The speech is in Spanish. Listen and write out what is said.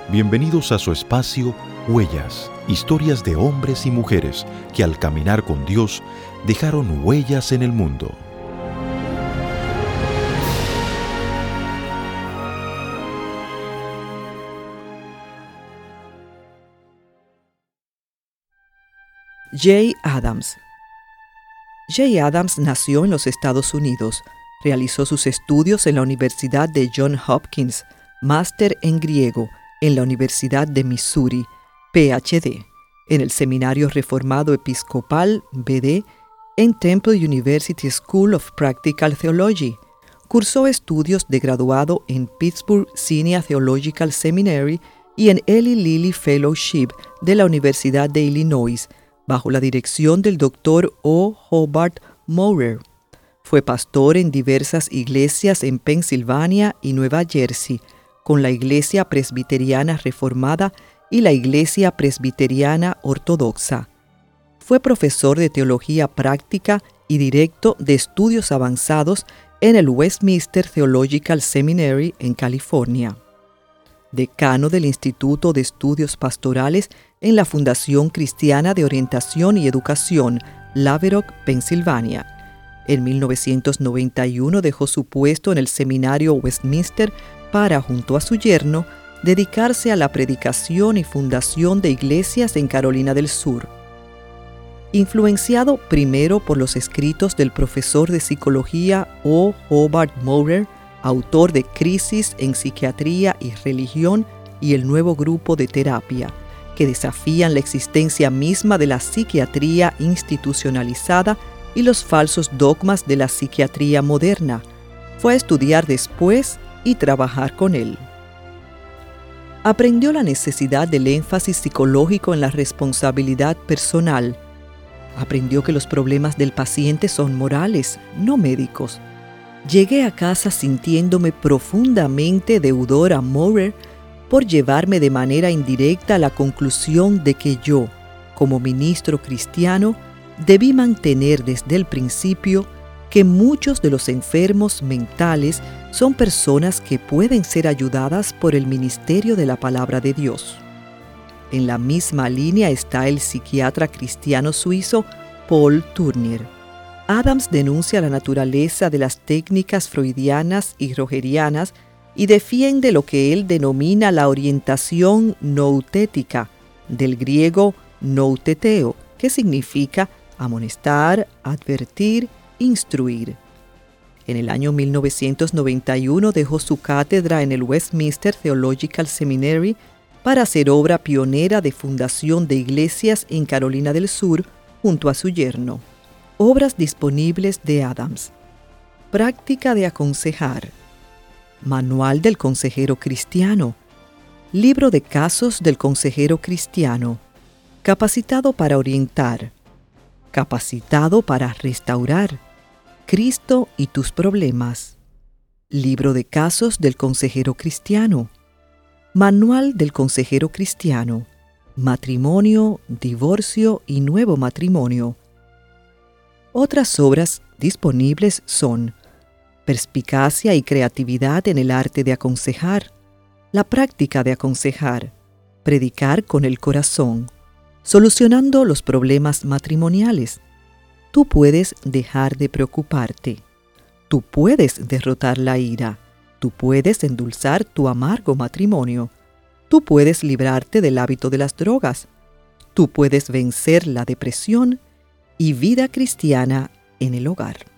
Bienvenidos a su espacio Huellas, historias de hombres y mujeres que al caminar con Dios dejaron huellas en el mundo. Jay Adams. Jay Adams nació en los Estados Unidos. Realizó sus estudios en la Universidad de Johns Hopkins, máster en griego en la Universidad de Missouri, PhD, en el Seminario Reformado Episcopal, BD, en Temple University School of Practical Theology. Cursó estudios de graduado en Pittsburgh Senior Theological Seminary y en Eli Lilly Fellowship de la Universidad de Illinois, bajo la dirección del Dr. O. Hobart Maurer. Fue pastor en diversas iglesias en Pensilvania y Nueva Jersey, con la Iglesia Presbiteriana Reformada y la Iglesia Presbiteriana Ortodoxa. Fue profesor de Teología Práctica y directo de Estudios Avanzados en el Westminster Theological Seminary en California. Decano del Instituto de Estudios Pastorales en la Fundación Cristiana de Orientación y Educación, Laverack, Pensilvania. En 1991 dejó su puesto en el Seminario Westminster para, junto a su yerno, dedicarse a la predicación y fundación de iglesias en Carolina del Sur. Influenciado primero por los escritos del profesor de psicología O. Hobart Maurer, autor de Crisis en Psiquiatría y Religión y el nuevo grupo de terapia, que desafían la existencia misma de la psiquiatría institucionalizada y los falsos dogmas de la psiquiatría moderna, fue a estudiar después y trabajar con él. Aprendió la necesidad del énfasis psicológico en la responsabilidad personal. Aprendió que los problemas del paciente son morales, no médicos. Llegué a casa sintiéndome profundamente deudor a Maurer por llevarme de manera indirecta a la conclusión de que yo, como ministro cristiano, debí mantener desde el principio que muchos de los enfermos mentales son personas que pueden ser ayudadas por el ministerio de la palabra de Dios. En la misma línea está el psiquiatra cristiano suizo Paul Tournier. Adams denuncia la naturaleza de las técnicas freudianas y rogerianas y defiende lo que él denomina la orientación noutética, del griego nouteteo, que significa amonestar, advertir, instruir. En el año 1991 dejó su cátedra en el Westminster Theological Seminary para hacer obra pionera de fundación de iglesias en Carolina del Sur junto a su yerno. Obras disponibles de Adams: Práctica de aconsejar, Manual del consejero cristiano, Libro de casos del consejero cristiano, Capacitado para orientar, Capacitado para restaurar, Cristo y tus problemas, Libro de casos del consejero cristiano, Manual del consejero cristiano, Matrimonio, divorcio y nuevo matrimonio. Otras obras disponibles son Perspicacia y creatividad en el arte de aconsejar, La práctica de aconsejar, Predicar con el corazón, Solucionando los problemas matrimoniales. Tú puedes dejar de preocuparte. Tú puedes derrotar la ira. Tú puedes endulzar tu amargo matrimonio. Tú puedes librarte del hábito de las drogas. Tú puedes vencer la depresión y vida cristiana en el hogar.